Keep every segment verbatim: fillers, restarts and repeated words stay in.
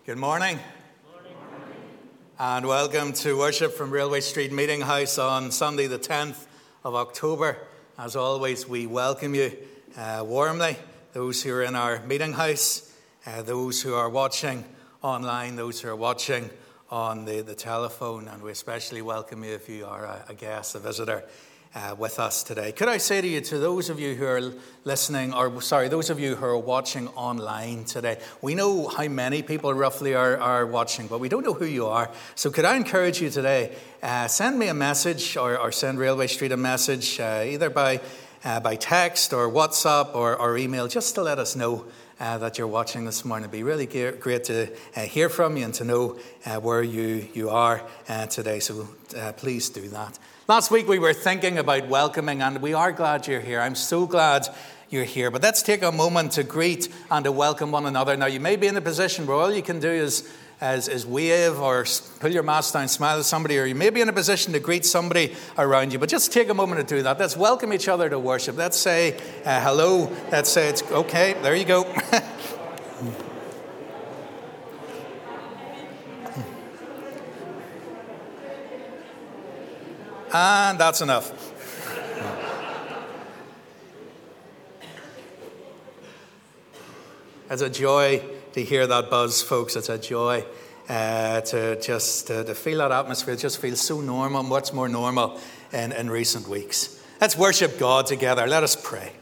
Good morning. Morning. And welcome to worship from Railway Street Meeting House on Sunday the tenth of October. As always, we welcome you uh, warmly, those who are in our meeting house, uh, those who are watching online, those who are watching on the, the telephone, and we especially welcome you if you are a, a guest, a visitor Uh, with us today. Could I say to you, to those of you who are listening, or sorry, those of you who are watching online today, we know how many people roughly are, are watching, but we don't know who you are. So could I encourage you today, uh, send me a message or, or send Railway Street a message, uh, either by uh, by text or WhatsApp or, or email, just to let us know uh, that you're watching this morning. It'd be really great to uh, hear from you and to know uh, where you, you are uh, today. So uh, please do that. Last week we were thinking about welcoming, and we are glad you're here. I'm so glad you're here. But let's take a moment to greet and to welcome one another. Now, you may be in a position where all you can do is, is, is wave or pull your mask down, smile at somebody, or you may be in a position to greet somebody around you. But just take a moment to do that. Let's welcome each other to worship. Let's say uh, hello. Let's say it's okay. There you go. And that's enough. It's a joy to hear that buzz, folks. It's a joy uh, to just uh, to feel that atmosphere. It just feels so normal, much more normal in, in recent weeks. Let's worship God together. Let us pray.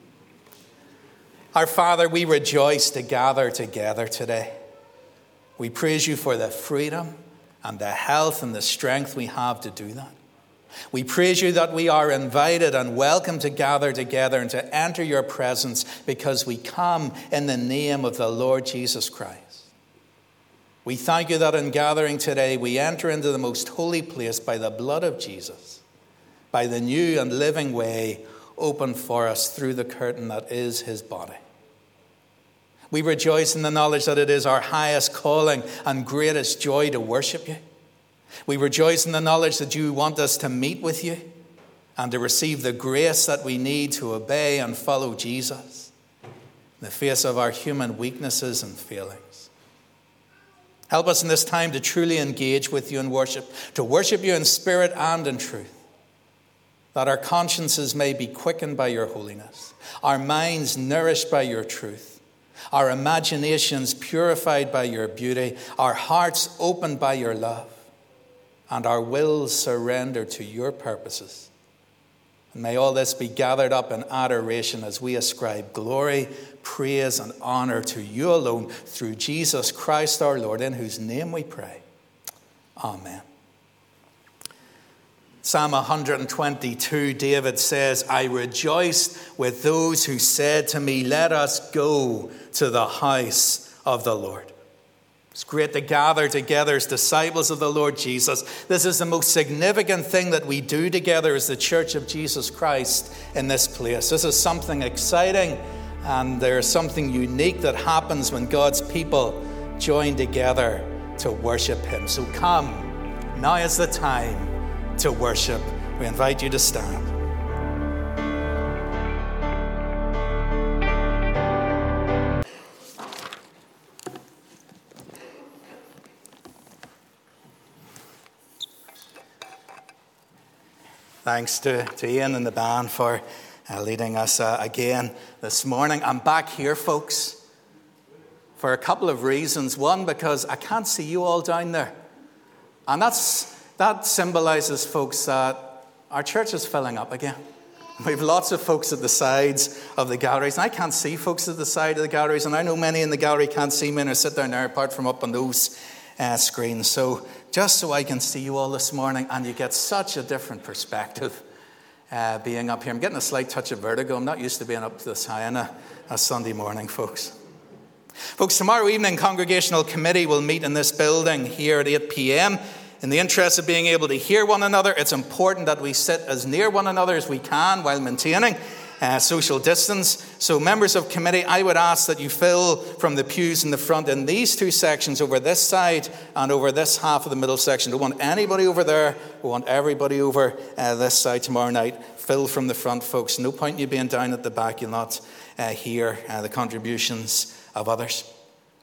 Our Father, we rejoice to gather together today. We praise you for the freedom and the health and the strength we have to do that. We praise you that we are invited and welcome to gather together and to enter your presence because we come in the name of the Lord Jesus Christ. We thank you that in gathering today we enter into the most holy place by the blood of Jesus, by the new and living way opened for us through the curtain that is his body. We rejoice in the knowledge that it is our highest calling and greatest joy to worship you. We rejoice in the knowledge that you want us to meet with you and to receive the grace that we need to obey and follow Jesus in the face of our human weaknesses and failings. Help us in this time to truly engage with you in worship, to worship you in spirit and in truth, that our consciences may be quickened by your holiness, our minds nourished by your truth, our imaginations purified by your beauty, our hearts opened by your love, and our wills surrendered to your purposes. And may all this be gathered up in adoration as we ascribe glory, praise, and honor to you alone through Jesus Christ our Lord, in whose name we pray. Amen. Psalm one twenty-two, David says, I rejoiced with those who said to me, let us go to the house of the Lord. It's great to gather together as disciples of the Lord Jesus. This is the most significant thing that we do together as the Church of Jesus Christ in this place. This is something exciting, and there is something unique that happens when God's people join together to worship him. So come, now is the time to worship. We invite you to stand. Thanks to, to Ian and the band for uh, leading us uh, again this morning. I'm back here, folks, for a couple of reasons. One, because I can't see you all down there. And that's that symbolizes, folks, that our church is filling up again. We have lots of folks at the sides of the galleries. And I can't see folks at the side of the galleries. And I know many in the gallery can't see me or sit down there apart from up on those uh, screens. So just so I can see you all this morning, and you get such a different perspective uh, being up here. I'm getting a slight touch of vertigo. I'm not used to being up this high on a, a Sunday morning, folks. Folks, tomorrow evening, Congregational Committee will meet in this building here at eight p.m. In the interest of being able to hear one another, it's important that we sit as near one another as we can while maintaining uh, social distance. So members of committee, I would ask that you fill from the pews in the front in these two sections, over this side and over this half of the middle section. Don't want anybody over there. We want everybody over uh, this side tomorrow night. Fill from the front, folks. No point in you being down at the back. You'll not uh, hear uh, the contributions of others.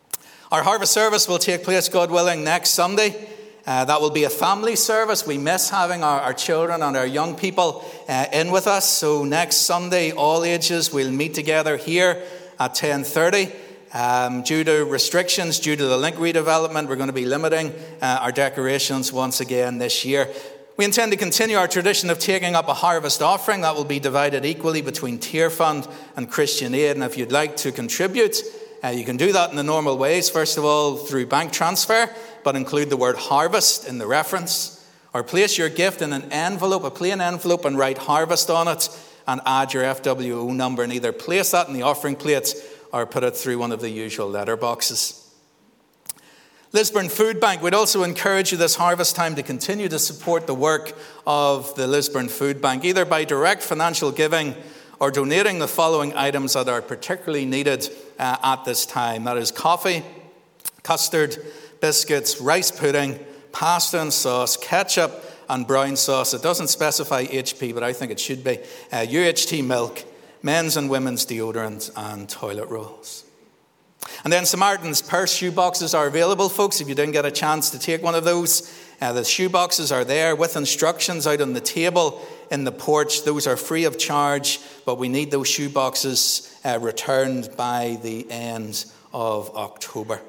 Our harvest service will take place, God willing, next Sunday. Uh, that will be a family service. We miss having our, our children and our young people uh, in with us. So next Sunday, all ages, we'll meet together here at ten thirty. Um, due to restrictions, due to the link redevelopment, we're going to be limiting uh, our decorations once again this year. We intend to continue our tradition of taking up a harvest offering that will be divided equally between Tear Fund and Christian Aid. And if you'd like to contribute, uh, you can do that in the normal ways. First of all, through bank transfer, but include the word harvest in the reference. Or place your gift in an envelope, a plain envelope, and write harvest on it and add your F W O number. And either place that in the offering plate or put it through one of the usual letter boxes. Lisburn Food Bank, we'd also encourage you this harvest time to continue to support the work of the Lisburn Food Bank, either by direct financial giving or donating the following items that are particularly needed uh, at this time. That is coffee, custard, biscuits, rice pudding, pasta and sauce, ketchup and brown sauce. It doesn't specify H P, but I think it should be. Uh, U H T milk, men's and women's deodorant, and toilet rolls. And then Samaritan's Purse shoe boxes are available, folks, if you didn't get a chance to take one of those. Uh, the shoe boxes are there with instructions out on the table in the porch. Those are free of charge, but we need those shoe boxes uh, returned by the end of October.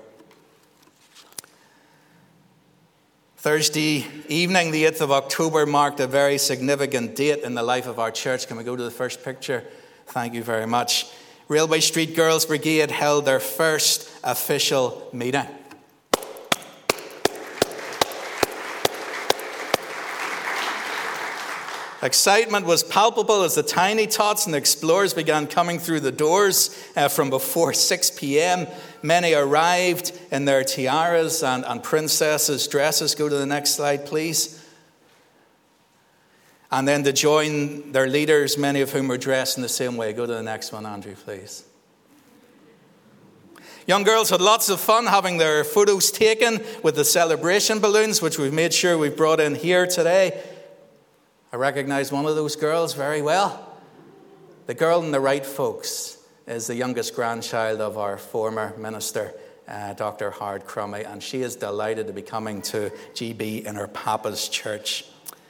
Thursday evening, the eighth of October, marked a very significant date in the life of our church. Can we go to the first picture? Thank you very much. Railway Street Girls Brigade held their first official meeting. Excitement was palpable as the tiny tots and explorers began coming through the doors uh, from before six p.m. Many arrived in their tiaras and, and princesses' dresses. Go to the next slide, please. And then to join their leaders, many of whom were dressed in the same way. Go to the next one, Andrew, please. Young girls had lots of fun having their photos taken with the celebration balloons, which we've made sure we've brought in here today. I recognize one of those girls very well. The girl in the right, folks, is the youngest grandchild of our former minister, uh, Doctor Howard Crummy, and she is delighted to be coming to G B in her papa's church.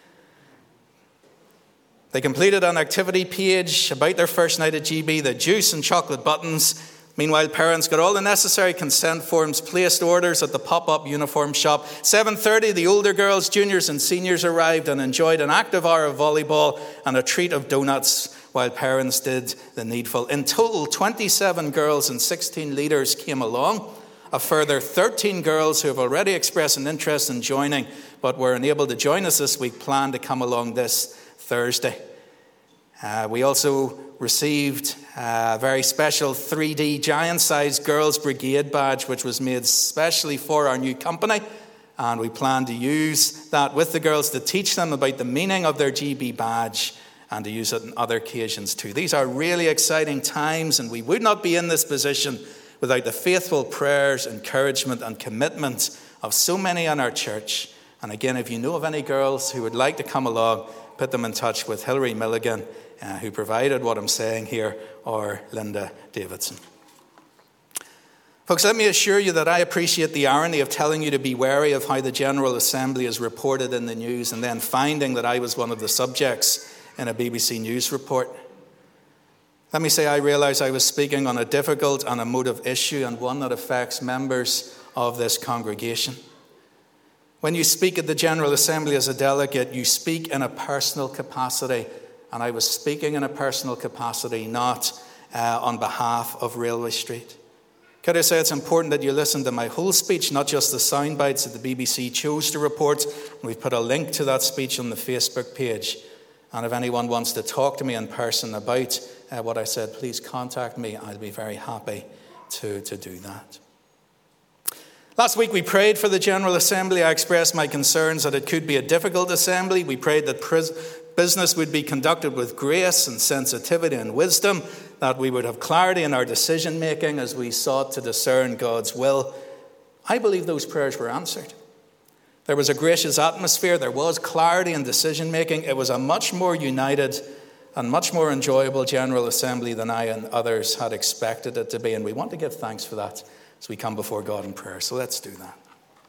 They completed an activity page about their first night at G B, the juice and chocolate buttons. Meanwhile, parents got all the necessary consent forms, placed orders at the pop-up uniform shop. seven thirty, the older girls, juniors and seniors arrived and enjoyed an active hour of volleyball and a treat of donuts while parents did the needful. In total, twenty-seven girls and sixteen leaders came along. A further thirteen girls who have already expressed an interest in joining but were unable to join us this week plan to come along this Thursday. Uh, we also received a very special three D giant-sized Girls Brigade badge, which was made specially for our new company. And we plan to use that with the girls to teach them about the meaning of their G B badge and to use it on other occasions too. These are really exciting times, and we would not be in this position without the faithful prayers, encouragement, and commitment of so many in our church. And again, if you know of any girls who would like to come along, put them in touch with Hilary Milligan, uh, who provided what I'm saying here, or Linda Davidson. Folks, let me assure you that I appreciate the irony of telling you to be wary of how the General Assembly is reported in the news and then finding that I was one of the subjects in a B B C News report. Let me say I realize I was speaking on a difficult and emotive issue, and one that affects members of this congregation. When you speak at the General Assembly as a delegate, you speak in a personal capacity, and I was speaking in a personal capacity, not uh, on behalf of Railway Street. Could I say it's important that you listen to my whole speech, not just the sound bites that the B B C chose to report. We've put a link to that speech on the Facebook page. And if anyone wants to talk to me in person about uh, what I said, please contact me. I'll be very happy to, to do that. Last week we prayed for the General Assembly. I expressed my concerns that it could be a difficult assembly. We prayed that pris- business would be conducted with grace and sensitivity and wisdom, that we would have clarity in our decision making as we sought to discern God's will. I believe those prayers were answered. There was a gracious atmosphere. There was clarity in decision making. It was a much more united and much more enjoyable General Assembly than I and others had expected it to be. And we want to give thanks for that as we come before God in prayer. So let's do that.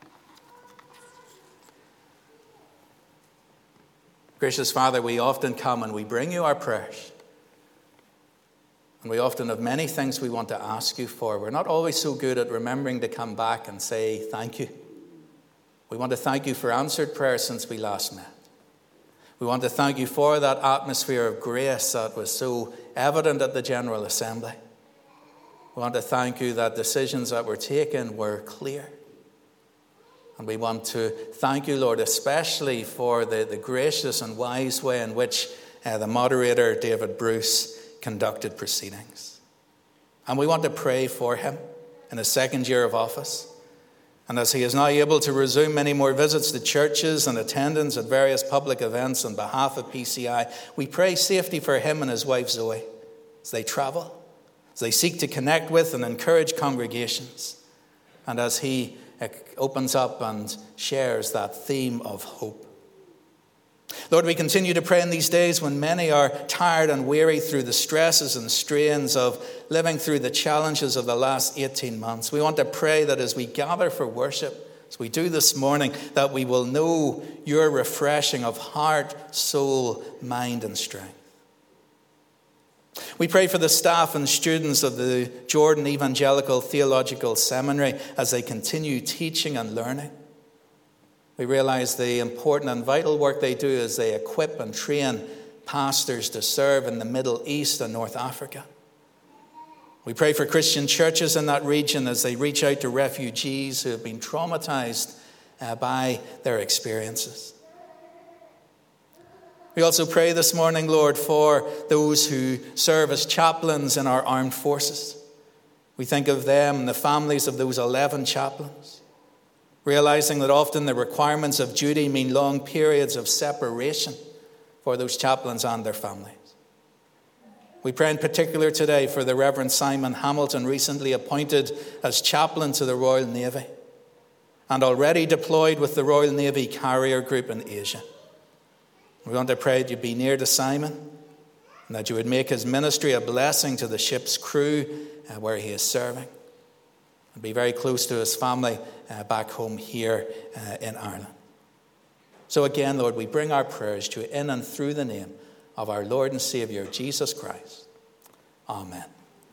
Gracious Father, we often come and we bring you our prayers. And we often have many things we want to ask you for. We're not always so good at remembering to come back and say thank you. We want to thank you for answered prayer since we last met. We want to thank you for that atmosphere of grace that was so evident at the General Assembly. We want to thank you that decisions that were taken were clear. And we want to thank you, Lord, especially for the, the gracious and wise way in which uh, the moderator, David Bruce, conducted proceedings. And we want to pray for him in his second year of office. And as he is now able to resume many more visits to churches and attendance at various public events on behalf of P C I, we pray safety for him and his wife Zoe as they travel, as they seek to connect with and encourage congregations, and as he opens up and shares that theme of hope. Lord, we continue to pray in these days when many are tired and weary through the stresses and strains of living through the challenges of the last eighteen months. We want to pray that as we gather for worship, as we do this morning, that we will know your refreshing of heart, soul, mind, and strength. We pray for the staff and students of the Jordan Evangelical Theological Seminary as they continue teaching and learning. We realize the important and vital work they do as they equip and train pastors to serve in the Middle East and North Africa. We pray for Christian churches in that region as they reach out to refugees who have been traumatized uh, by their experiences. We also pray this morning, Lord, for those who serve as chaplains in our armed forces. We think of them and the families of those eleven chaplains, realizing that often the requirements of duty mean long periods of separation for those chaplains and their families. We pray in particular today for the Reverend Simon Hamilton, recently appointed as chaplain to the Royal Navy and already deployed with the Royal Navy Carrier Group in Asia. We want to pray that you be near to Simon and that you would make his ministry a blessing to the ship's crew uh, where he is serving, and be very close to his family uh, back home here uh, in Ireland. So again, Lord, we bring our prayers to you in and through the name of our Lord and Savior, Jesus Christ. Amen.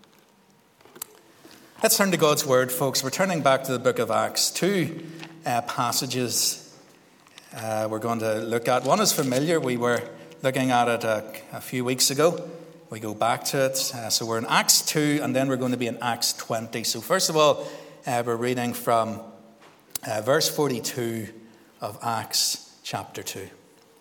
Let's turn to God's Word, folks. We're turning back to the book of Acts. Two uh, passages Uh, we're going to look at. One is familiar. We were looking at it a, a few weeks ago. We go back to it. Uh, so we're in Acts two, and then we're going to be in Acts twenty. So first of all, uh, we're reading from uh, verse forty-two of Acts chapter two.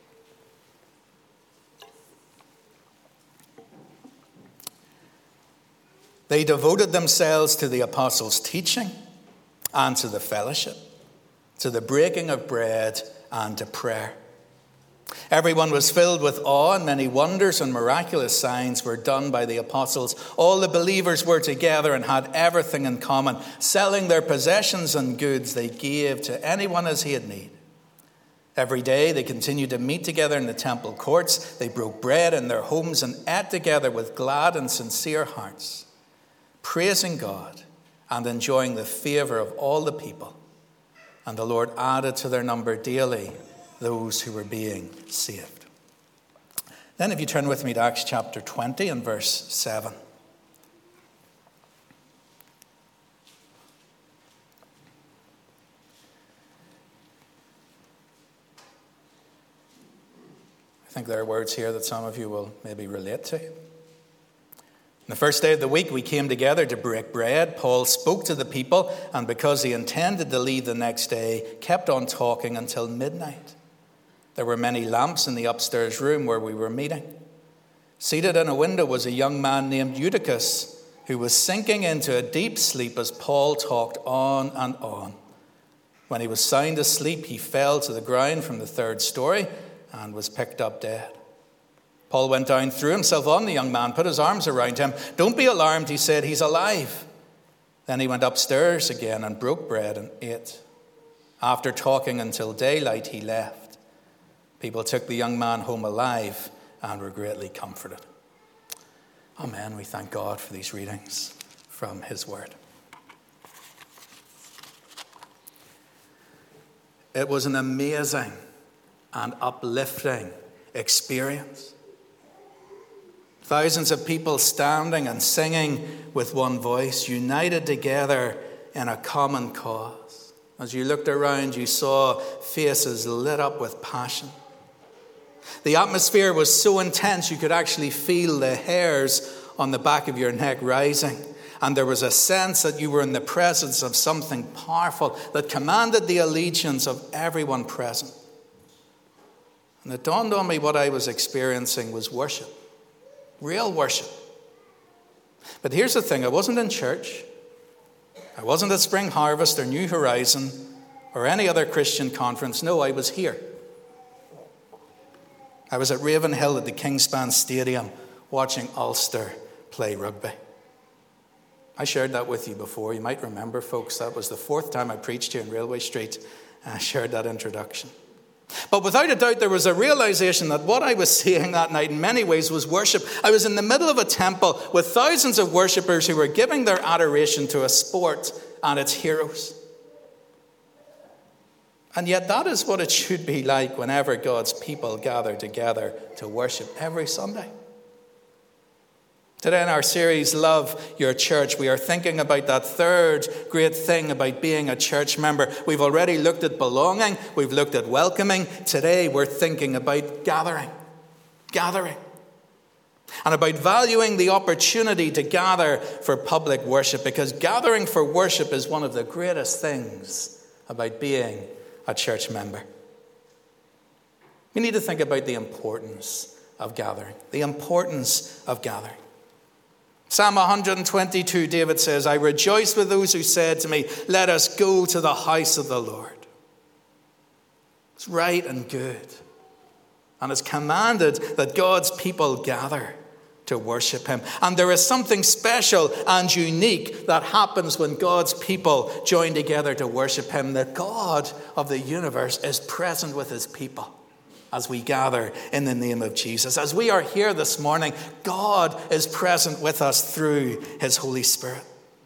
They devoted themselves to the apostles' teaching and to the fellowship, to the breaking of bread and to prayer. Everyone was filled with awe, and many wonders and miraculous signs were done by the apostles. All the believers were together and had everything in common. Selling their possessions and goods, they gave to anyone as he had need. Every day they continued to meet together in the temple courts. They broke bread in their homes and ate together with glad and sincere hearts, praising God and enjoying the favor of all the people. And the Lord added to their number daily those who were being saved. Then if you turn with me to Acts chapter twenty and verse seven. I think there are words here that some of you will maybe relate to. On the first day of the week, we came together to break bread. Paul spoke to the people, and because he intended to leave the next day, kept on talking until midnight. There were many lamps in the upstairs room where we were meeting. Seated in a window was a young man named Eutychus, who was sinking into a deep sleep as Paul talked on and on. When he was sound asleep, he fell to the ground from the third story and was picked up dead. Paul went down, threw himself on the young man, put his arms around him. "Don't be alarmed," he said, "he's alive." Then he went upstairs again and broke bread and ate. After talking until daylight, he left. People took the young man home alive and were greatly comforted. Amen. We thank God for these readings from his word. It was an amazing and uplifting experience. Thousands of people standing and singing with one voice, united together in a common cause. As you looked around, you saw faces lit up with passion. The atmosphere was so intense you could actually feel the hairs on the back of your neck rising. And there was a sense that you were in the presence of something powerful that commanded the allegiance of everyone present. And it dawned on me what I was experiencing was worship. Real worship. But here's the thing, I wasn't in church. I wasn't at Spring Harvest or New Horizon or any other Christian conference. No, I was here. I was at Ravenhill at the Kingspan Stadium watching Ulster play rugby. I shared that with you before. You might remember, folks, that was the fourth time I preached here in Railway Street, and I shared that introduction. But without a doubt, there was a realization that what I was seeing that night in many ways was worship. I was in the middle of a temple with thousands of worshippers who were giving their adoration to a sport and its heroes. And yet that is what it should be like whenever God's people gather together to worship every Sunday. Today in our series, Love Your Church, we are thinking about that third great thing about being a church member. We've already looked at belonging. We've looked at welcoming. Today we're thinking about gathering. Gathering. And about valuing the opportunity to gather for public worship, because gathering for worship is one of the greatest things about being a church member. We need to think about the importance of gathering. The importance of gathering. Psalm one twenty-two, David says, I rejoice with those who said to me, let us go to the house of the Lord. It's right and good. And it's commanded that God's people gather to worship him. And there is something special and unique that happens when God's people join together to worship him. The God of the universe is present with his people as we gather in the name of Jesus. As we are here this morning, God is present with us through his Holy Spirit.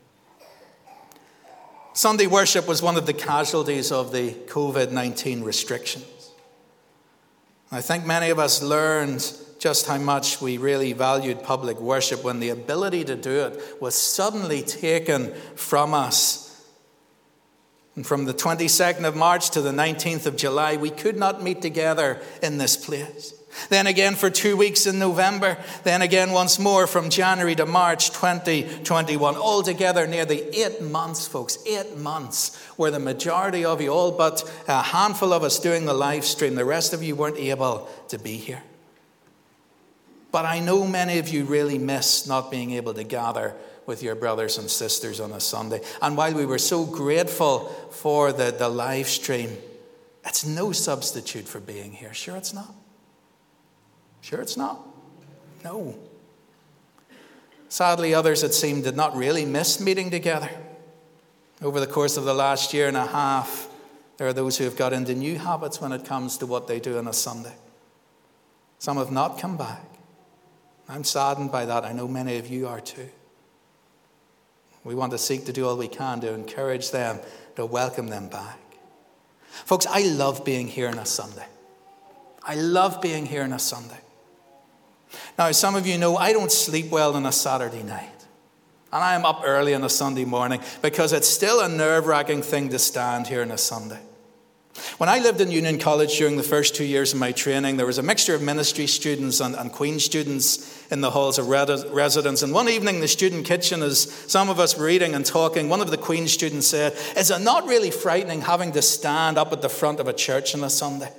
Sunday worship was one of the casualties of the covid nineteen restrictions. I think many of us learned just how much we really valued public worship when the ability to do it was suddenly taken from us. And from the twenty-second of March to the nineteenth of July, we could not meet together in this place. Then again for two weeks in November. Then again once more from January to March twenty twenty-one. Altogether nearly eight months, folks. Eight months where the majority of you, all but a handful of us doing the live stream, the rest of you weren't able to be here. But I know many of you really miss not being able to gather with your brothers and sisters on a Sunday. And while we were so grateful for the, the live stream, it's no substitute for being here. Sure it's not. Sure it's not. No. Sadly, others, it seemed, did not really miss meeting together. Over the course of the last year and a half, there are those who have got into new habits when it comes to what they do on a Sunday. Some have not come back. I'm saddened by that. I know many of you are too. We want to seek to do all we can to encourage them, to welcome them back. Folks, I love being here on a Sunday. I love being here on a Sunday. Now, some of you know I don't sleep well on a Saturday night. And I am up early on a Sunday morning because it's still a nerve-wracking thing to stand here on a Sunday. When I lived in Union College during the first two years of my training, there was a mixture of ministry students and, and Queen students in the halls of residence. And one evening, in the student kitchen, as some of us were eating and talking, one of the Queen students said, is it not really frightening having to stand up at the front of a church on a Sunday?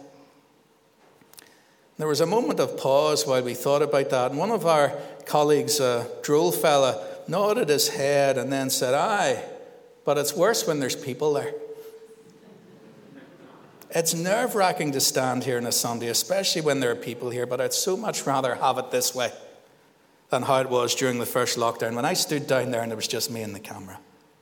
There was a moment of pause while we thought about that. And one of our colleagues, a droll fella, nodded his head and then said, aye, but it's worse when there's people there. It's nerve-wracking to stand here on a Sunday, especially when there are people here, but I'd so much rather have it this way than how it was during the first lockdown when I stood down there and it was just me and the camera.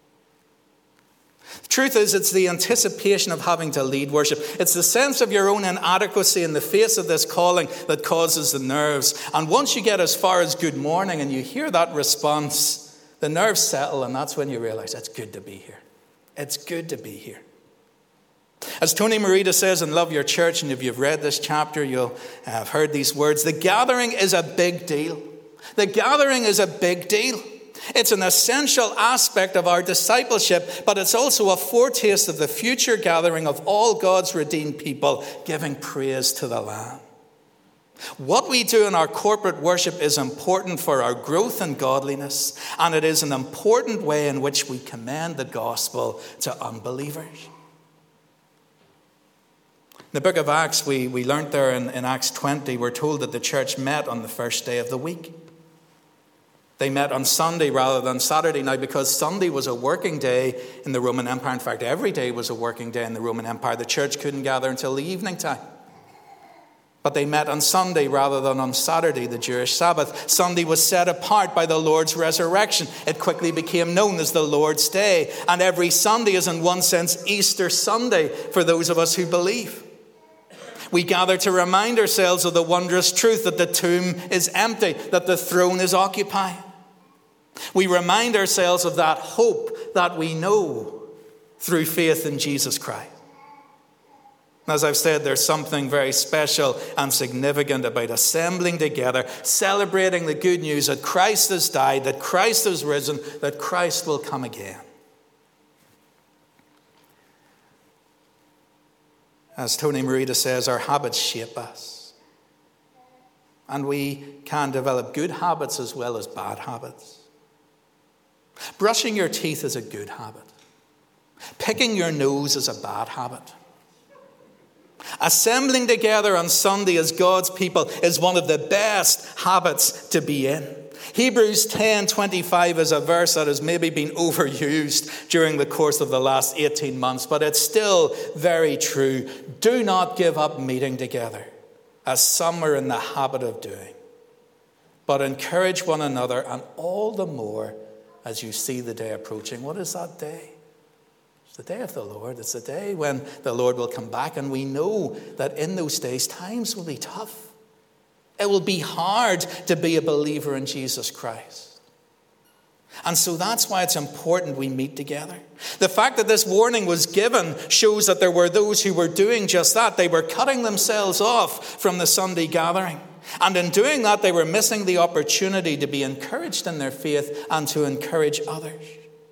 The truth is, it's the anticipation of having to lead worship. It's the sense of your own inadequacy in the face of this calling that causes the nerves. And once you get as far as good morning and you hear that response, the nerves settle, and that's when you realize it's good to be here. It's good to be here. As Tony Merida says in Love Your Church, and if you've read this chapter, you'll have heard these words, the gathering is a big deal. The gathering is a big deal. It's an essential aspect of our discipleship, but it's also a foretaste of the future gathering of all God's redeemed people, giving praise to the Lamb. What we do in our corporate worship is important for our growth in godliness, and it is an important way in which we commend the gospel to unbelievers. In the book of Acts, we, we learnt there in, in Acts twenty, we're told that the church met on the first day of the week. They met on Sunday rather than Saturday. Now, because Sunday was a working day in the Roman Empire, in fact, every day was a working day in the Roman Empire, the church couldn't gather until the evening time. But they met on Sunday rather than on Saturday, the Jewish Sabbath. Sunday was set apart by the Lord's resurrection. It quickly became known as the Lord's Day. And every Sunday is in one sense Easter Sunday for those of us who believe. We gather to remind ourselves of the wondrous truth that the tomb is empty, that the throne is occupied. We remind ourselves of that hope that we know through faith in Jesus Christ. As I've said, there's something very special and significant about assembling together, celebrating the good news that Christ has died, that Christ has risen, that Christ will come again. As Tony Merida says, our habits shape us. And we can develop good habits as well as bad habits. Brushing your teeth is a good habit. Picking your nose is a bad habit. Assembling together on Sunday as God's people is one of the best habits to be in. Hebrews ten twenty-five is a verse that has maybe been overused during the course of the last eighteen months, but it's still very true. Do not give up meeting together, as some are in the habit of doing, but encourage one another, and all the more as you see the day approaching. What is that day? It's the day of the Lord. It's the day when the Lord will come back, and we know that in those days times will be tough. It will be hard to be a believer in Jesus Christ. And so that's why it's important we meet together. The fact that this warning was given shows that there were those who were doing just that. They were cutting themselves off from the Sunday gathering. And in doing that, they were missing the opportunity to be encouraged in their faith and to encourage others.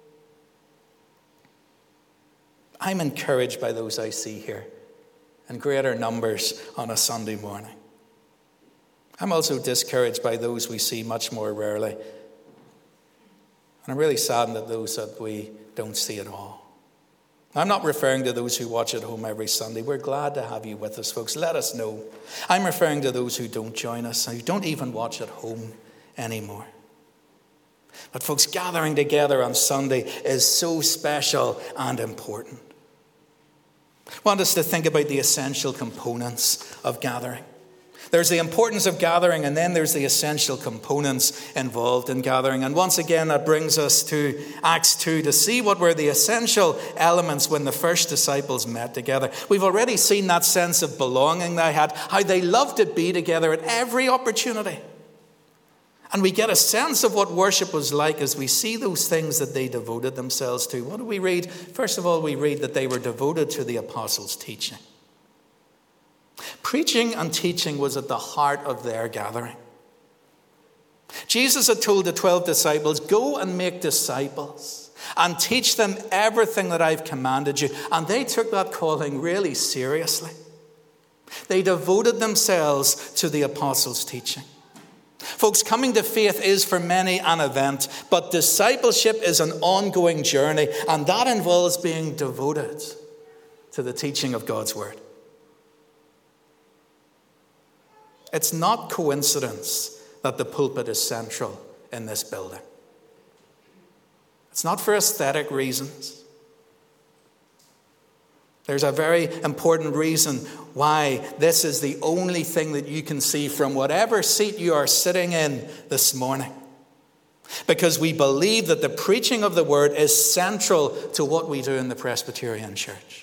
I'm encouraged by those I see here in greater numbers on a Sunday morning. I'm also discouraged by those we see much more rarely. And I'm really saddened at those that we don't see at all. I'm not referring to those who watch at home every Sunday. We're glad to have you with us, folks. Let us know. I'm referring to those who don't join us and who don't even watch at home anymore. But folks, gathering together on Sunday is so special and important. I want us to think about the essential components of gathering. There's the importance of gathering, and then there's the essential components involved in gathering. And once again, that brings us to Acts two to see what were the essential elements when the first disciples met together. We've already seen that sense of belonging they had, how they loved to be together at every opportunity. And we get a sense of what worship was like as we see those things that they devoted themselves to. What do we read? First of all, we read that they were devoted to the apostles' teaching. Preaching and teaching was at the heart of their gathering. Jesus had told the twelve disciples, go and make disciples and teach them everything that I've commanded you. And they took that calling really seriously. They devoted themselves to the apostles' teaching. Folks, coming to faith is for many an event, but discipleship is an ongoing journey, and that involves being devoted to the teaching of God's word. It's not coincidence that the pulpit is central in this building. It's not for aesthetic reasons. There's a very important reason why this is the only thing that you can see from whatever seat you are sitting in this morning. Because we believe that the preaching of the word is central to what we do in the Presbyterian Church.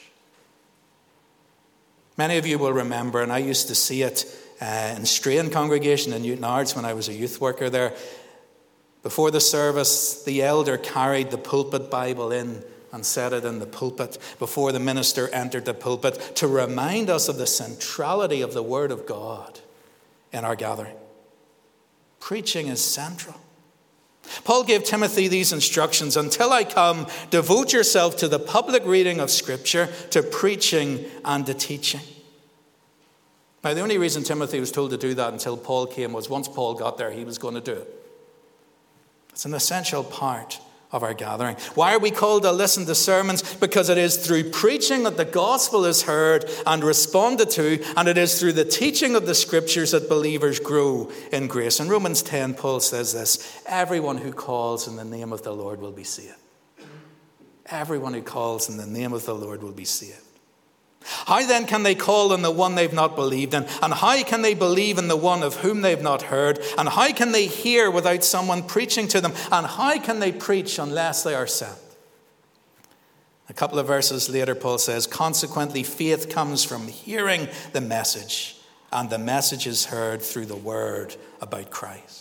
Many of you will remember, and I used to see it uh, in Strain congregation in Newtownards when I was a youth worker there. Before the service, the elder carried the pulpit Bible in and said it in the pulpit before the minister entered the pulpit to remind us of the centrality of the Word of God in our gathering. Preaching is central. Paul gave Timothy these instructions: until I come, devote yourself to the public reading of Scripture, to preaching and to teaching. Now, the only reason Timothy was told to do that until Paul came was once Paul got there, he was going to do it. It's an essential part of our gathering. Why are we called to listen to sermons? Because it is through preaching that the gospel is heard and responded to, and it is through the teaching of the Scriptures that believers grow in grace. In Romans ten, Paul says this: everyone who calls in the name of the Lord will be saved. Everyone who calls in the name of the Lord will be saved. How then can they call on the one they've not believed in? And how can they believe in the one of whom they've not heard? And how can they hear without someone preaching to them? And how can they preach unless they are sent? A couple of verses later, Paul says, consequently, faith comes from hearing the message, and the message is heard through the word about Christ.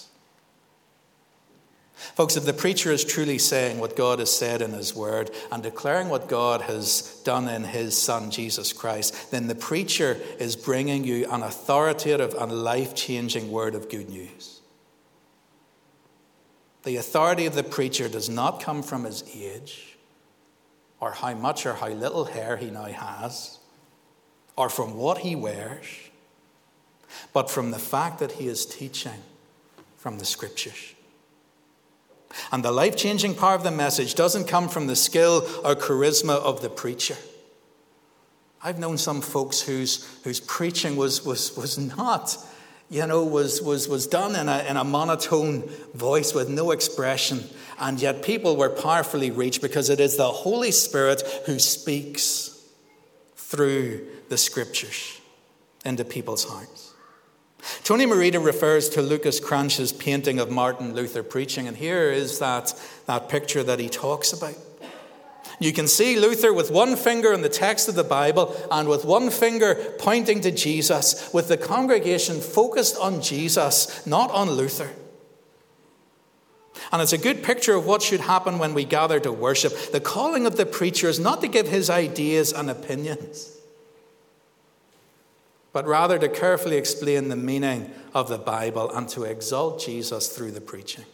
Folks, if the preacher is truly saying what God has said in his word and declaring what God has done in his Son, Jesus Christ, then the preacher is bringing you an authoritative and life-changing word of good news. The authority of the preacher does not come from his age, or how much or how little hair he now has, or from what he wears, but from the fact that he is teaching from the Scriptures. And the life-changing power of the message doesn't come from the skill or charisma of the preacher. I've known some folks whose whose preaching was was was not, you know, was was was done in a in a monotone voice with no expression, and yet people were powerfully reached because it is the Holy Spirit who speaks through the Scriptures into people's hearts. Tony Merida refers to Lucas Cranch's painting of Martin Luther preaching, and here is that, that picture that he talks about. You can see Luther with one finger in the text of the Bible and with one finger pointing to Jesus, with the congregation focused on Jesus, not on Luther. And it's a good picture of what should happen when we gather to worship. The calling of the preacher is not to give his ideas and opinions, but rather to carefully explain the meaning of the Bible and to exalt Jesus through the preaching.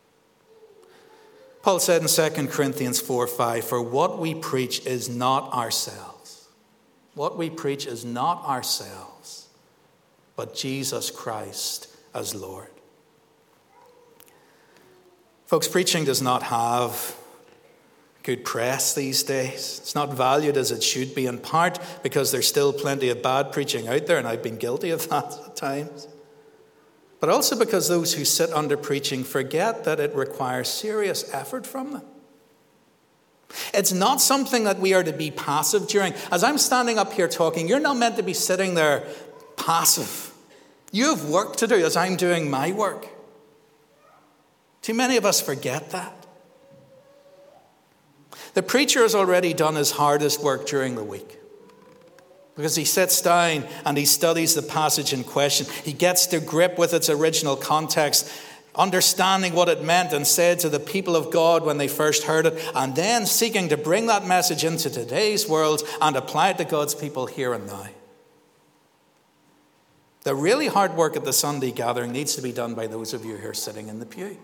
Paul said in Second Corinthians four five, for what we preach is not ourselves. What we preach is not ourselves, but Jesus Christ as Lord. Folks, preaching does not have good press these days. It's not valued as it should be, in part because there's still plenty of bad preaching out there, and I've been guilty of that at times. But also because those who sit under preaching forget that it requires serious effort from them. It's not something that we are to be passive during. As I'm standing up here talking, you're not meant to be sitting there passive. You have work to do as I'm doing my work. Too many of us forget that. The preacher has already done his hardest work during the week, because he sits down and he studies the passage in question. He gets to grip with its original context, understanding what it meant and said to the people of God when they first heard it, and then seeking to bring that message into today's world and apply it to God's people here and now. The really hard work at the Sunday gathering needs to be done by those of you who are sitting in the pew.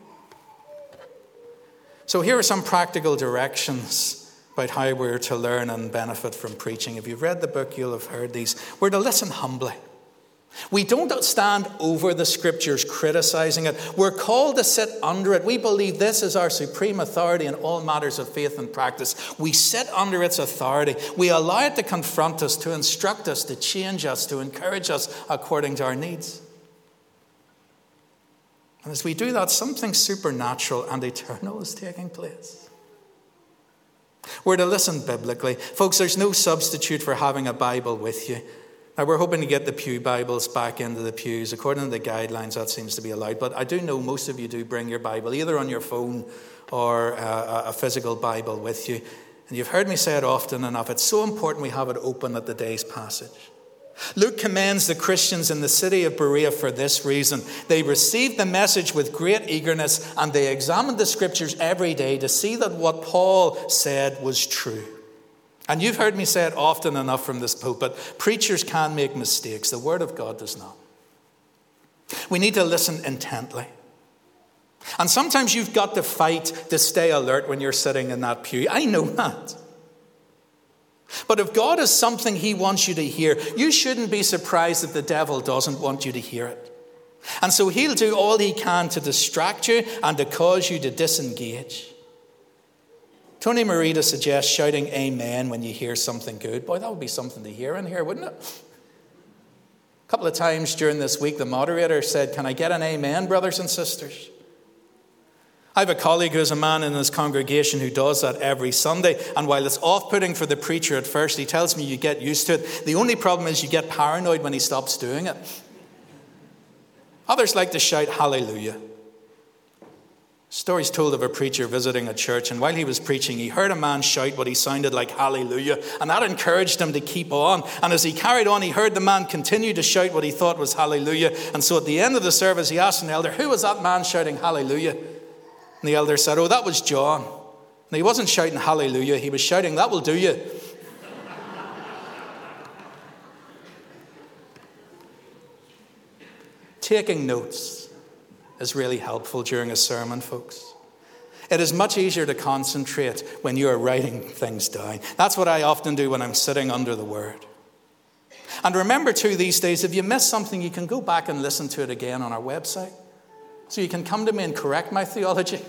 So here are some practical directions about how we're to learn and benefit from preaching. If you've read the book, you'll have heard these. We're to listen humbly. We don't stand over the Scriptures criticizing it. We're called to sit under it. We believe this is our supreme authority in all matters of faith and practice. We sit under its authority. We allow it to confront us, to instruct us, to change us, to encourage us according to our needs. And as we do that, something supernatural and eternal is taking place. We're to listen biblically. Folks, there's no substitute for having a Bible with you. Now, we're hoping to get the pew Bibles back into the pews. According to the guidelines, that seems to be allowed. But I do know most of you do bring your Bible, either on your phone or a, a physical Bible with you. And you've heard me say it often enough. It's so important we have it open at the day's passage. Luke commends the Christians in the city of Berea for this reason. They received the message with great eagerness, and they examined the scriptures every day to see that what Paul said was true. And you've heard me say it often enough from this pulpit. Preachers can make mistakes. The word of God does not. We need to listen intently. And sometimes you've got to fight to stay alert when you're sitting in that pew. I know that. But if God has something he wants you to hear, you shouldn't be surprised if the devil doesn't want you to hear it. And so he'll do all he can to distract you and to cause you to disengage. Tony Merida suggests shouting amen when you hear something good. Boy, that would be something to hear in here, wouldn't it? A couple of times during this week, the moderator said, "Can I get an amen, brothers and sisters?" I have a colleague who's a man in his congregation who does that every Sunday. And while it's off-putting for the preacher at first, he tells me you get used to it. The only problem is you get paranoid when he stops doing it. Others like to shout hallelujah. Stories told of a preacher visiting a church, and while he was preaching, he heard a man shout what he sounded like hallelujah, and that encouraged him to keep on. And as he carried on, he heard the man continue to shout what he thought was hallelujah. And so at the end of the service, he asked an elder, "Who was that man shouting hallelujah?" And the elder said, "Oh, that was John." And he wasn't shouting hallelujah, he was shouting, "That will do you." Taking notes is really helpful during a sermon, folks. It is much easier to concentrate when you are writing things down. That's what I often do when I'm sitting under the word. And remember too, these days, if you miss something, you can go back and listen to it again on our website. So you can come to me and correct my theology.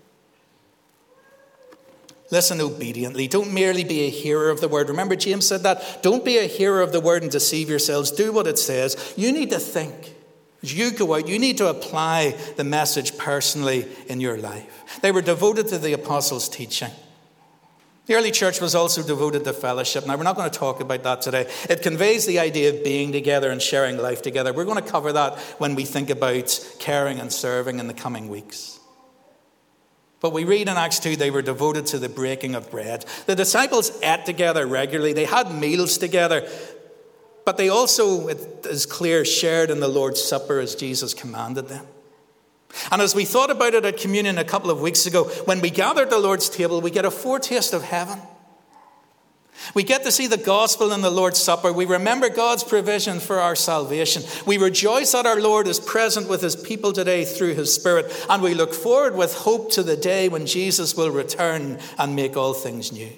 Listen obediently. Don't merely be a hearer of the word. Remember, James said that. Don't be a hearer of the word and deceive yourselves. Do what it says. You need to think. As you go out, you need to apply the message personally in your life. They were devoted to the apostles' teaching. The early church was also devoted to fellowship. Now, we're not going to talk about that today. It conveys the idea of being together and sharing life together. We're going to cover that when we think about caring and serving in the coming weeks. But we read in Acts two, they were devoted to the breaking of bread. The disciples ate together regularly. They had meals together. But they also, it is clear, shared in the Lord's Supper as Jesus commanded them. And as we thought about it at communion a couple of weeks ago, when we gather at the Lord's table, we get a foretaste of heaven. We get to see the gospel in the Lord's Supper. We remember God's provision for our salvation. We rejoice that our Lord is present with his people today through his Spirit. And we look forward with hope to the day when Jesus will return and make all things new.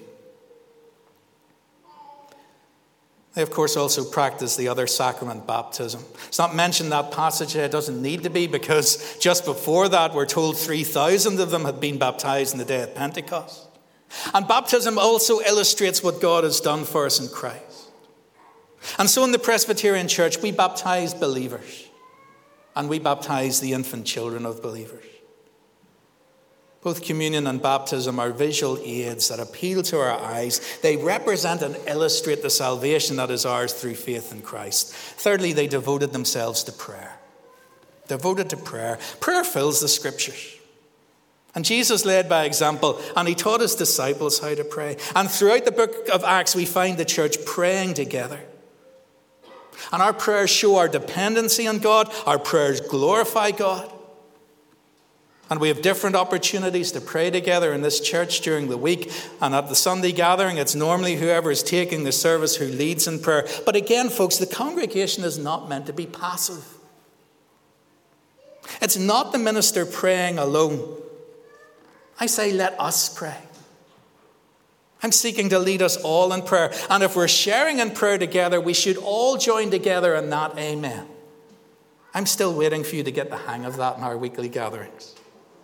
They, of course, also practice the other sacrament, baptism. It's not mentioned in that passage. It doesn't need to be, because just before that, we're told three thousand of them had been baptized in the day of Pentecost. And baptism also illustrates what God has done for us in Christ. And so in the Presbyterian Church, we baptize believers. And we baptize the infant children of believers. Both communion and baptism are visual aids that appeal to our eyes. They represent and illustrate the salvation that is ours through faith in Christ. Thirdly, they devoted themselves to prayer. Devoted to prayer. Prayer fills the scriptures. And Jesus led by example, and he taught his disciples how to pray. And throughout the book of Acts, we find the church praying together. And our prayers show our dependency on God. Our prayers glorify God. And we have different opportunities to pray together in this church during the week. And at the Sunday gathering, it's normally whoever is taking the service who leads in prayer. But again, folks, the congregation is not meant to be passive. It's not the minister praying alone. I say, let us pray. I'm seeking to lead us all in prayer. And if we're sharing in prayer together, we should all join together in that amen. I'm still waiting for you to get the hang of that in our weekly gatherings.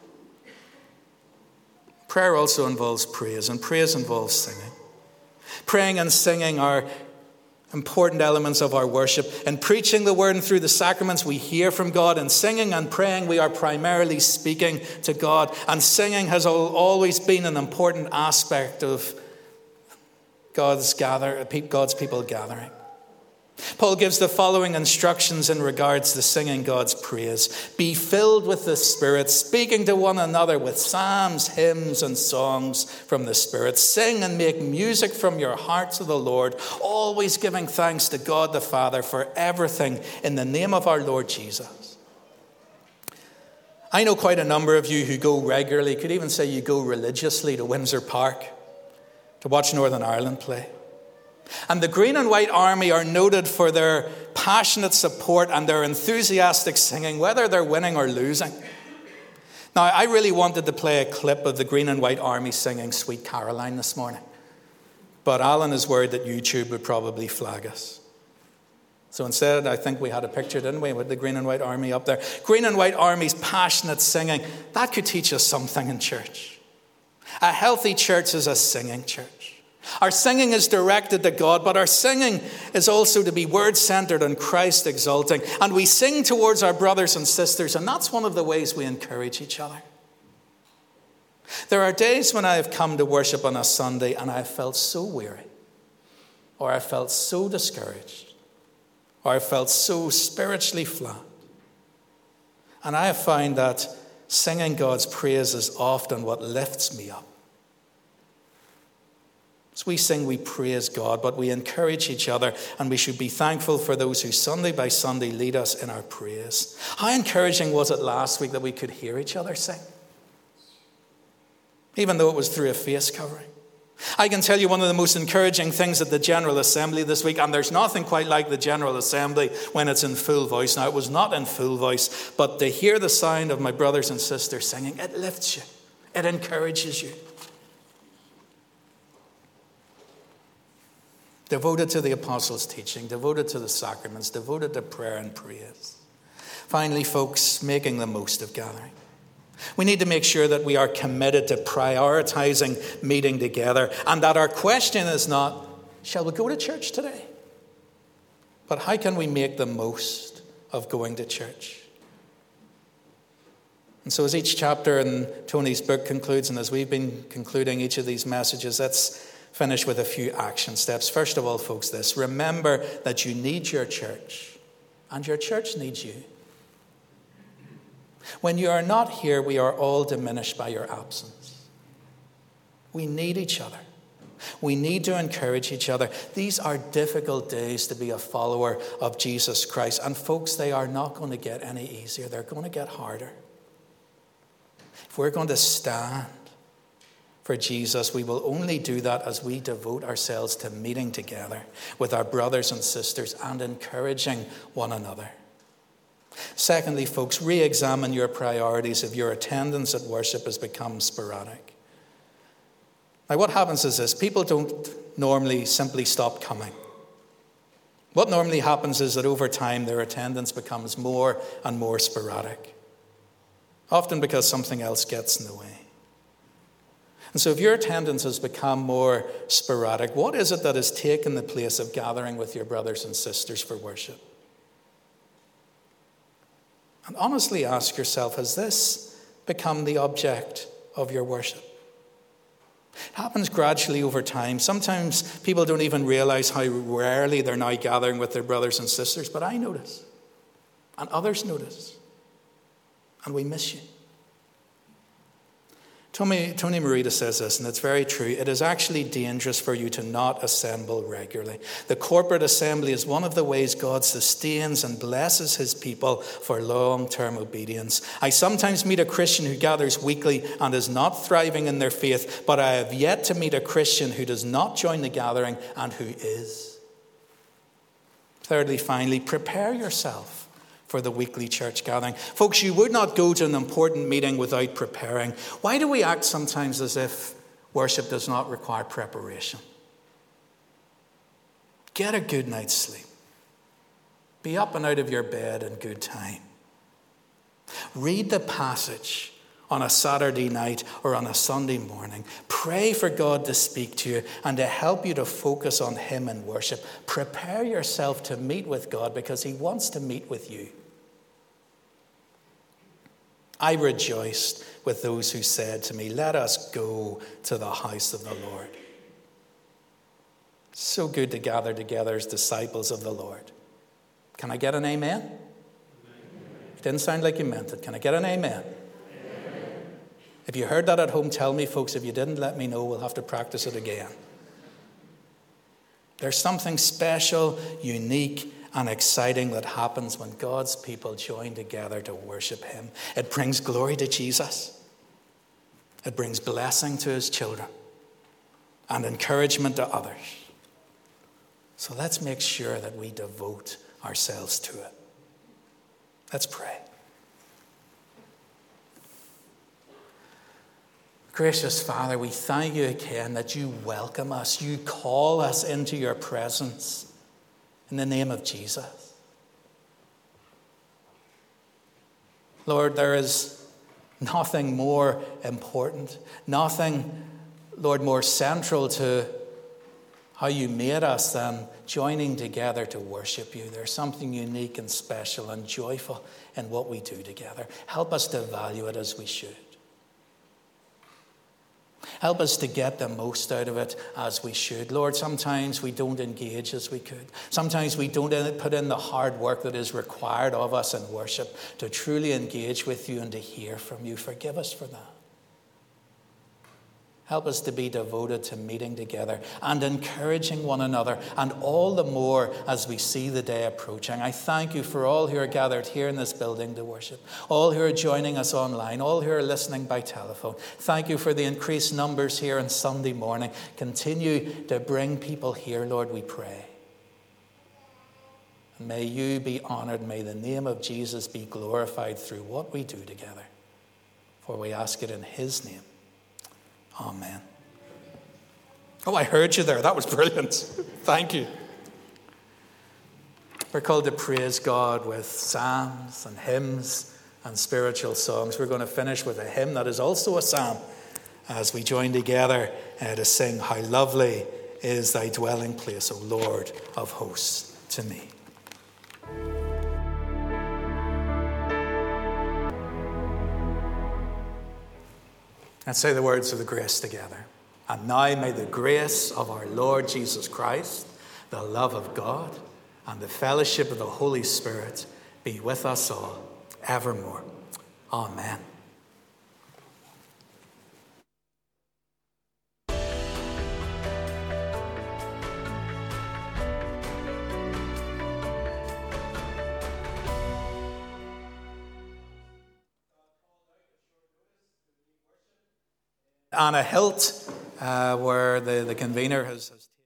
Prayer also involves praise, and praise involves singing. Praying and singing are important elements of our worship. In preaching the word and through the sacraments, we hear from God. In singing and praying, we are primarily speaking to God. And singing has always been an important aspect of God's gather, God's people gathering. Paul gives the following instructions in regards to singing God's praise. Be filled with the Spirit, speaking to one another with psalms, hymns, and songs from the Spirit. Sing and make music from your heart to the Lord, always giving thanks to God the Father for everything in the name of our Lord Jesus. I know quite a number of you who go regularly, could even say you go religiously to Windsor Park to watch Northern Ireland play. And the Green and White Army are noted for their passionate support and their enthusiastic singing, whether they're winning or losing. Now, I really wanted to play a clip of the Green and White Army singing Sweet Caroline this morning. But Alan is worried that YouTube would probably flag us. So instead, I think we had a picture, didn't we, with the Green and White Army up there. Green and White Army's passionate singing, that could teach us something in church. A healthy church is a singing church. Our singing is directed to God, but our singing is also to be word-centered and Christ-exalting. And we sing towards our brothers and sisters, and that's one of the ways we encourage each other. There are days when I have come to worship on a Sunday and I have felt so weary, or I felt so discouraged, or I felt so spiritually flat. And I have found that singing God's praise is often what lifts me up. As we sing, we praise God, but we encourage each other, and we should be thankful for those who Sunday by Sunday lead us in our praise. How encouraging was it last week that we could hear each other sing? Even though it was through a face covering. I can tell you one of the most encouraging things at the General Assembly this week, and there's nothing quite like the General Assembly when it's in full voice. Now, it was not in full voice, but to hear the sound of my brothers and sisters singing, it lifts you. It encourages you. Devoted to the apostles' teaching, devoted to the sacraments, devoted to prayer and praise. Finally, folks, making the most of gathering. We need to make sure that we are committed to prioritizing meeting together, and that our question is not, shall we go to church today? But how can we make the most of going to church? And so as each chapter in Tony's book concludes, and as we've been concluding each of these messages, let's finish with a few action steps. First of all, folks, this. Remember that you need your church, and your church needs you. When you are not here, we are all diminished by your absence. We need each other. We need to encourage each other. These are difficult days to be a follower of Jesus Christ. And folks, they are not going to get any easier. They're going to get harder. If we're going to stand for Jesus, we will only do that as we devote ourselves to meeting together with our brothers and sisters and encouraging one another. Secondly, folks, re-examine your priorities if your attendance at worship has become sporadic. Now, what happens is this. People don't normally simply stop coming. What normally happens is that over time their attendance becomes more and more sporadic, often because something else gets in the way. And so if your attendance has become more sporadic, what is it that has taken the place of gathering with your brothers and sisters for worship? And honestly ask yourself, has this become the object of your worship? It happens gradually over time. Sometimes people don't even realize how rarely they're now gathering with their brothers and sisters, but I notice, and others notice, and we miss you. Tony, Tony Merida says this, and it's very true. It is actually dangerous for you to not assemble regularly. The corporate assembly is one of the ways God sustains and blesses his people for long-term obedience. I sometimes meet a Christian who gathers weekly and is not thriving in their faith, but I have yet to meet a Christian who does not join the gathering and who is. Thirdly, finally, prepare yourself for the weekly church gathering. Folks, you would not go to an important meeting without preparing. Why do we act sometimes as if worship does not require preparation? Get a good night's sleep. Be up and out of your bed in good time. Read the passage on a Saturday night or on a Sunday morning. Pray for God to speak to you and to help you to focus on him in worship. Prepare yourself to meet with God because he wants to meet with you. I rejoiced with those who said to me, let us go to the house of the Lord. So good to gather together as disciples of the Lord. Can I get an amen? Amen. It didn't sound like you meant it. Can I get an amen? Amen? If you heard that at home, tell me, folks. If you didn't, let me know. We'll have to practice it again. There's something special, unique, and exciting that happens when God's people join together to worship him. It brings glory to Jesus. It brings blessing to his children and encouragement to others. So let's make sure that we devote ourselves to it. Let's pray. Gracious Father, we thank you again that you welcome us. You call us into your presence in the name of Jesus. Lord, there is nothing more important, nothing, Lord, more central to how you made us than joining together to worship you. There's something unique and special and joyful in what we do together. Help us to value it as we should. Help us to get the most out of it as we should. Lord, sometimes we don't engage as we could. Sometimes we don't put in the hard work that is required of us in worship to truly engage with you and to hear from you. Forgive us for that. Help us to be devoted to meeting together and encouraging one another, and all the more as we see the day approaching. I thank you for all who are gathered here in this building to worship, all who are joining us online, all who are listening by telephone. Thank you for the increased numbers here on Sunday morning. Continue to bring people here, Lord, we pray. And may you be honored. May the name of Jesus be glorified through what we do together. For we ask it in his name. Amen. Oh, I heard you there. That was brilliant. Thank you. We're called to praise God with psalms and hymns and spiritual songs. We're going to finish with a hymn that is also a psalm as we join together uh, to sing, "How lovely is thy dwelling place, O Lord of hosts, to me." And say the words of the grace together. And now may the grace of our Lord Jesus Christ, the love of God, and the fellowship of the Holy Spirit be with us all evermore. Amen. Anna Hilt, uh, where the, the convener has, has